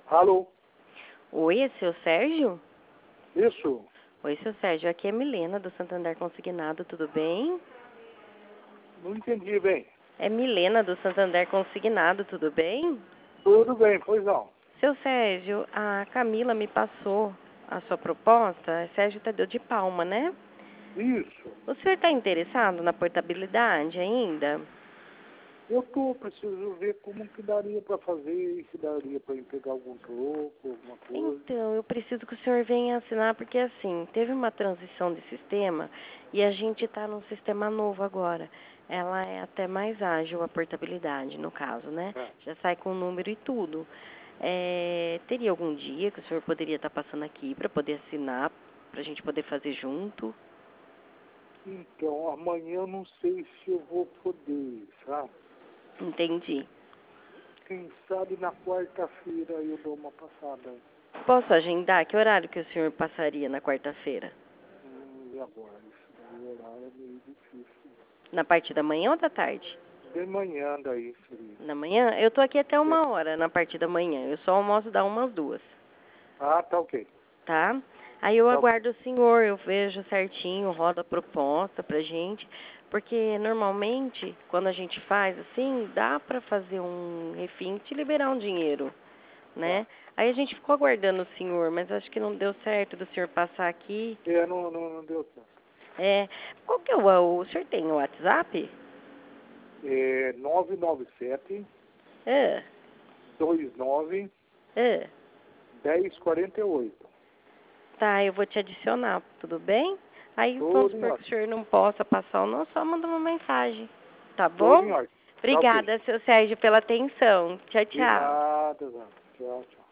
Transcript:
Alô? Oi, é seu Sérgio? Isso? Oi, seu Sérgio, aqui é Milena do Santander Consignado, tudo bem? Não entendi bem. É Milena do Santander Consignado, tudo bem? Tudo bem, pois não. Seu Sérgio, a Camila me passou a sua proposta, Sérgio Tadeu de Palma, né? Isso. O senhor está interessado na portabilidade ainda? Preciso ver como que daria para fazer, se daria para pegar algum troco, alguma coisa. Então, eu preciso que o senhor venha assinar, porque assim, teve uma transição de sistema e a gente está num sistema novo agora. Ela é até mais ágil, a portabilidade, no caso, né? É. Já sai com o número e tudo. Teria algum dia que o senhor poderia estar passando aqui para poder assinar, para a gente poder fazer junto? Então, amanhã eu não sei se eu vou poder, sabe? Entendi. Quem sabe na quarta-feira eu dou uma passada. Posso agendar? Que horário que o senhor passaria na quarta-feira? E agora? Isso daí o horário é meio difícil. Na parte da manhã ou da tarde? De manhã daí seria. Na manhã? Eu tô aqui até 1 hora na parte da manhã. Eu só almoço dar umas 2, Ah, tá ok. tá? Aí eu Tá ok. aguardo o senhor, eu vejo certinho, rodo a proposta pra gente, porque normalmente, quando a gente faz assim, dá pra fazer um refinte e liberar um dinheiro, Tá. né? Aí a gente ficou aguardando o senhor, mas acho que não deu certo do senhor passar aqui. Não deu tempo. É, qual que é o senhor tem o WhatsApp? É 997 É, 29 é. 1048. Tá, eu vou te adicionar, tudo bem? Aí vamos Tudo em supor que o ordem. senhor não possa passar ou não, só manda uma mensagem, tá Tudo em bom? ordem. Tá ok. Obrigada, seu Sérgio, pela atenção. Tchau, De tchau. nada, Zana. Tchau, tchau.